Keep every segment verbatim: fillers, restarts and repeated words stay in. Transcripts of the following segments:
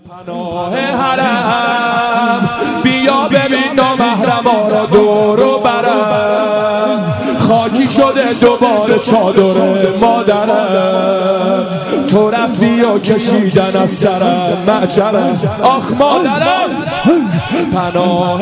پناه حرم بیا ببین نامحرما را دور و برم، خاکی شده دوباره چادر مادرم، تو رفتی و کشیدن از سرم معجرم. آخ مادرم پناه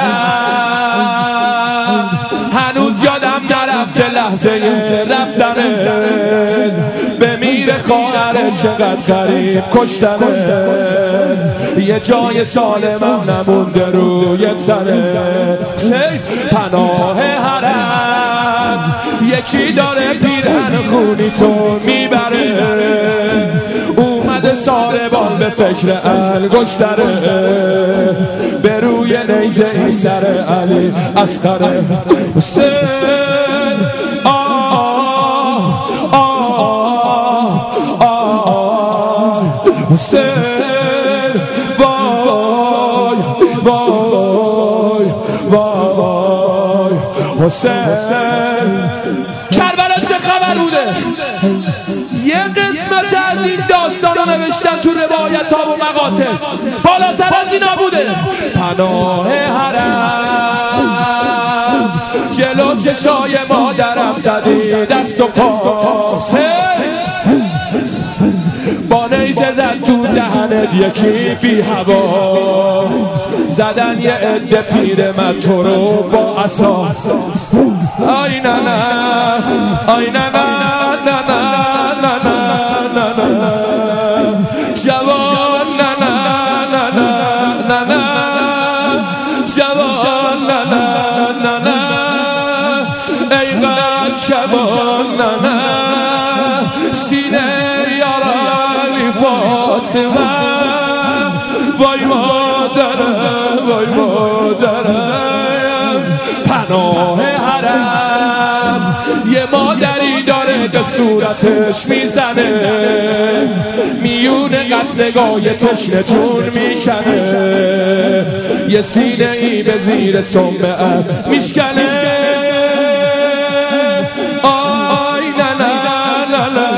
حرم، هنوز یادم نرفته لحظه رفتنه، بمیره خواهره چقدر غریب کشتنه، یه جای سالمم نمونده روی تنه. پناه حرم یکی داره پیرهن خونی تو میبره، اومده ساربان به فکر انگشتره، به روی نیزه این سر علی اصغره. حسین آه آه آه حسین وای وای وای حسین. کربلا چه خبر بوده؟ یه قسمت از این داستانا نوشتن تو روایت ها و مقاطع، بالاتر از اینا بوده. پناه حرم جلو چشای مادرم زدی دست و پا، با نیزه زد تو دهنت یکی بی هوا، زدن یه عده پیرمرد تو رو با عصا. آی نه نه آی نه نه نه نه نه نه نه جوان نه نه نه نه نه نه جوان نه نه نه نه ای قد کمان نه نه سینه یارانی فاطمه. وای مادرم وای مادرم پناه حرم یه مادری داره به صورتش میزنه، میون قتلگاه تشنه جون میکنه، یه سینه ای به زیر سنبه میشکنه. آی نه نه نه نه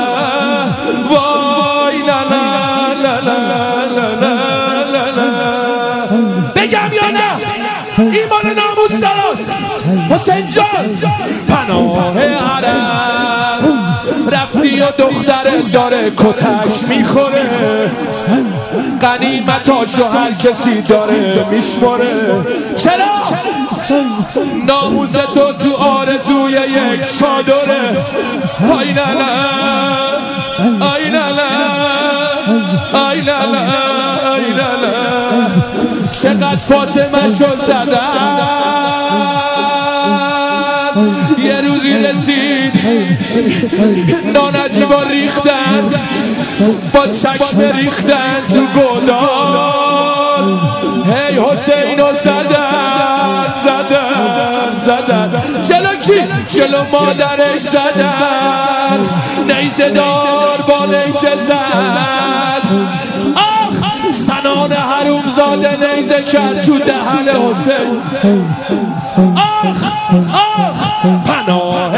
وای نه نه نه نه نه نه بگم یا نه؟ ایمان ناموس سراست حسین جان. پناه حرم رفتی و دخترت داره کتک میخوره، غنیمتاشو هر کسی داره میشماره. چرا؟ ناموس تو تو آرزوی یک چادره. آی نه نه آی نه نه آی نه نه آی نه نه چقدر فاطمه شد زدن. یه روزی رسید نانجیبا ریختن، با چشم ریختن تو گودال، هی حسینو زدن زدن زدن. جلو کی؟ جلو مادرش زدن، نیزه دار با نیزه زد. آخ سنان حروم زاده نیزه کرد تو دهن حسین. آخ آخ پناه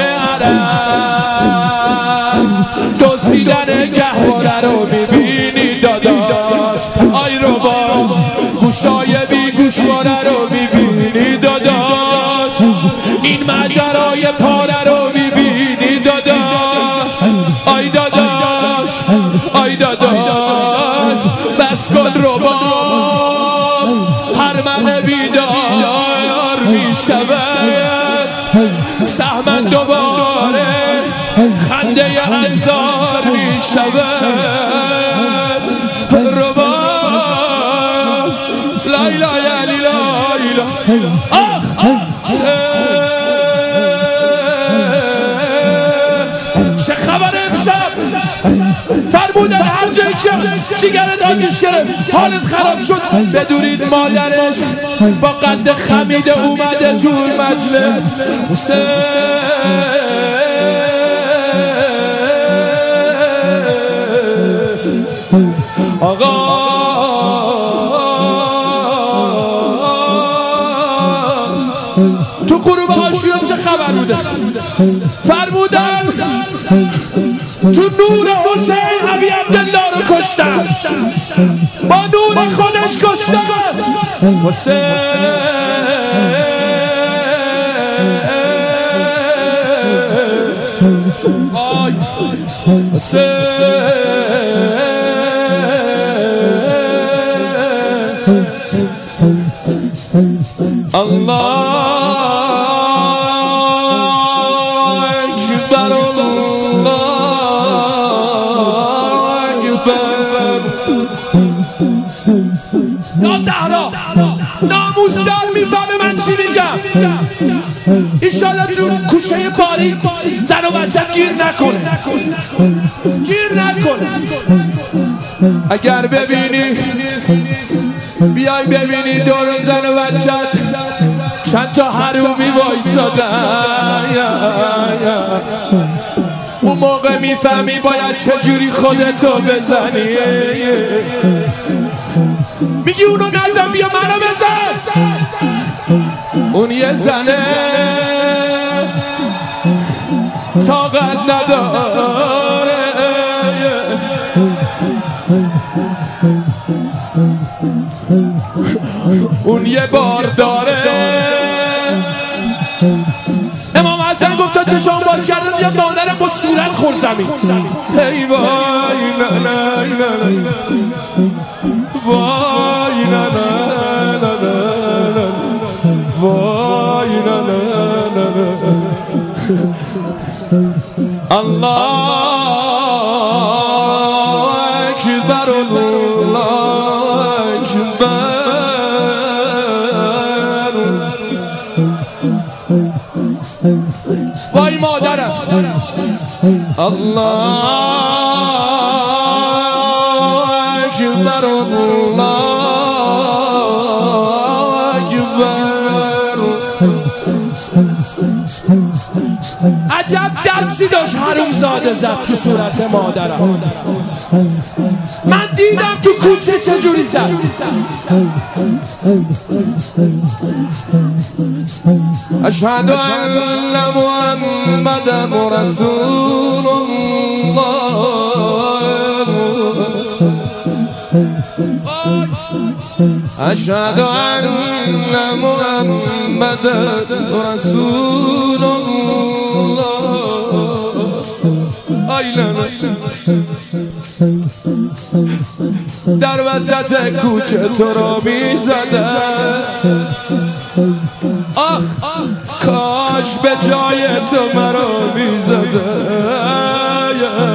حرم دزدیدن گهواره رو میبینی داداش. آی رو با گوشای بی گوشواره رو میبینی داداش، این ماجرای پاره رو میبینی داداش. آی داداش آی داداش بس کن رو با هر مه بیدار میشود، سهمن دوباره خنده انزار میشود. رو با لایلا یلی لایلا. آخ چه خبر امشب؟ فرمودن هر جایی که جیگرت آتیش گرفت حالت خراب شد بدونید مادرش با قد خمیده اومده تو مجلس. حسین آقا تو غروب عاشورا چه خبر بوده؟ فرمودن تو نور حسین ابی عبدالله رو کشت. کشتن، با نور خودش کشتن. حسین آی حسین الله اکبر الله اکبر. نازهرا ناموسدار میفهمه من چی میگم. ایشالا تو کوچه باری زن و بچه گیر نکنه، گیر نکنه. اگر ببینی بیای ببینی دور زن و بچت چند تا حرومی وایسادن، اون موقع میفهمی باید چجوری خودتو بزنی. میگی اونو نزن بیا منو بزن. اون یه زنه طاقت نداره. اون یه بار داره. امام حسن گفت تا چشام باز کردن یه مادرم با صورت خور زمین. ای وای نه نه نه وای نه نه نه وای نه نه الله اکبر الله اکبر. وای مادرم الله اکبر الله اکبر. عجب دستی داشت حرومزاده زد تو صورت مادرم. من دیدم تو کوچه چجوری زد. اشهد ان محمد رسول الله. اشهد ان محمد رسول الله. در وسط کوچه تو را می زدن. آخ کاش به جای تو مرا می زدن.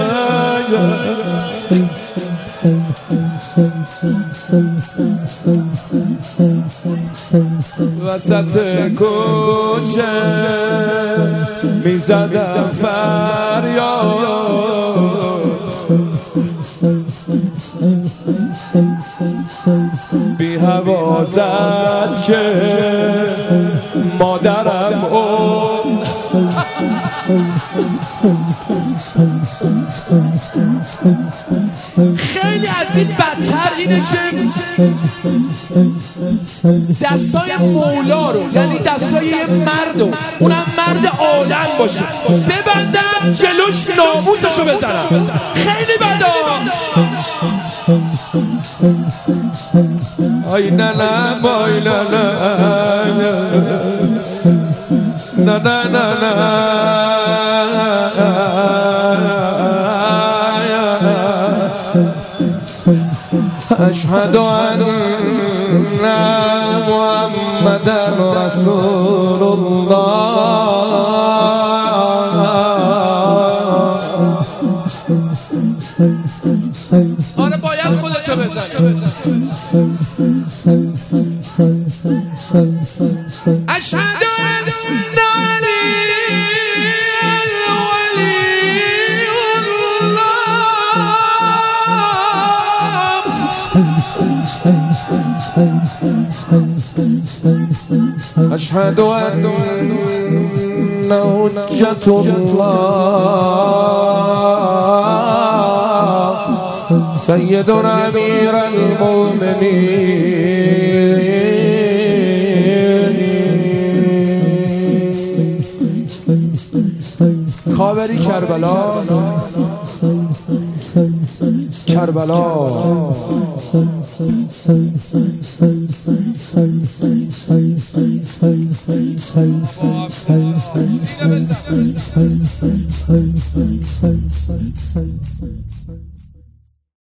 وسط کوچه می زدم فریاد. بی هوا زد که مادرم اون. خیلی از این بدتر اینه که دستای مولا رو، یعنی دستای یه مرد رو، اونم مرد عالم باشه، ببندم جلوش ناموسشو بزنم. خیلی بده. آی نه نه بای نه نه نه نه نه اشهد ان محمد رسول الله. آره باید خودتو بزنی. اشهد ان علی اشهد ان حجة الله سیدنا امیر المؤمنین. خاوری کربلا کربلا کربلا.